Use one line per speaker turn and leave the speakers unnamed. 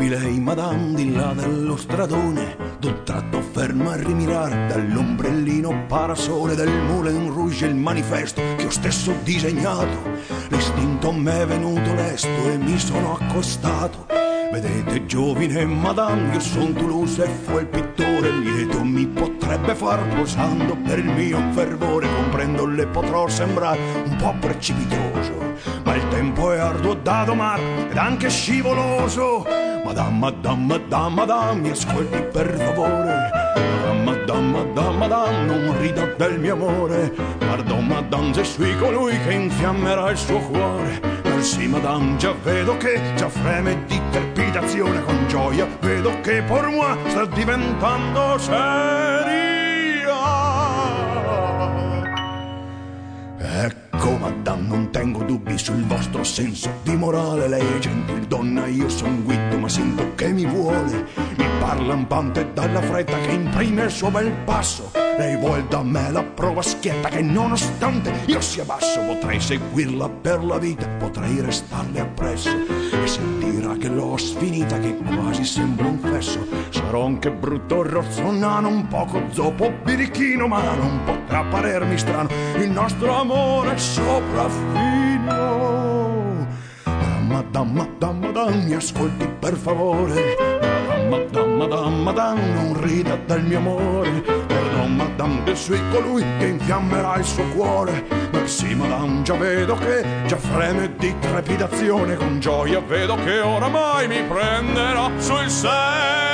Vidi lei, madame, di là dello stradone, d'un tratto ferma a rimirar dall'ombrellino parasole del Moulin Rouge il manifesto che io stesso ho disegnato. L'istinto m'è venuto lesto e mi sono accostato. Vedete, giovine madame, io son Toulouse e fu il pittore lieto mi potrebbe far posando per il mio fervore. Comprendo le potrò sembrare un po' precipitoso, ma il tempo è arduo da domare ed anche scivoloso. Madame, madame, madame, madame, mi ascolti per favore. Madame, madame, madame, madame, non rida del mio amore. Pardon, madame, je suis colui che infiammerà il suo cuore. Sì, madame, già vedo che già freme di trepidazione con gioia. Vedo che per moi sta diventando seria. Ecco, madame, non tengo dubbi sul vostro senso di morale. Lei è gentil donna, io son guido, ma sento che mi vuole. Mi parla lampante dalla fretta che imprime il suo bel passo. Lei vuol da me la prova schietta che nonostante io sia basso potrei seguirla per la vita, potrei restarle appresso e sentirà che l'ho sfinita, che quasi sembra un fesso. Sarò anche brutto, rozzo, nano, un poco zoppo, birichino, ma non potrà parermi strano il nostro amore sopraffino. Madame, madame, madame, mi ascolti per favore. Madame, madame, madame, non rida del mio amore. Pardon, madame, che sei colui che infiammerà il suo cuore. Merci, madame, già vedo che già freme di trepidazione con gioia. Vedo che oramai mi prenderà sul serio.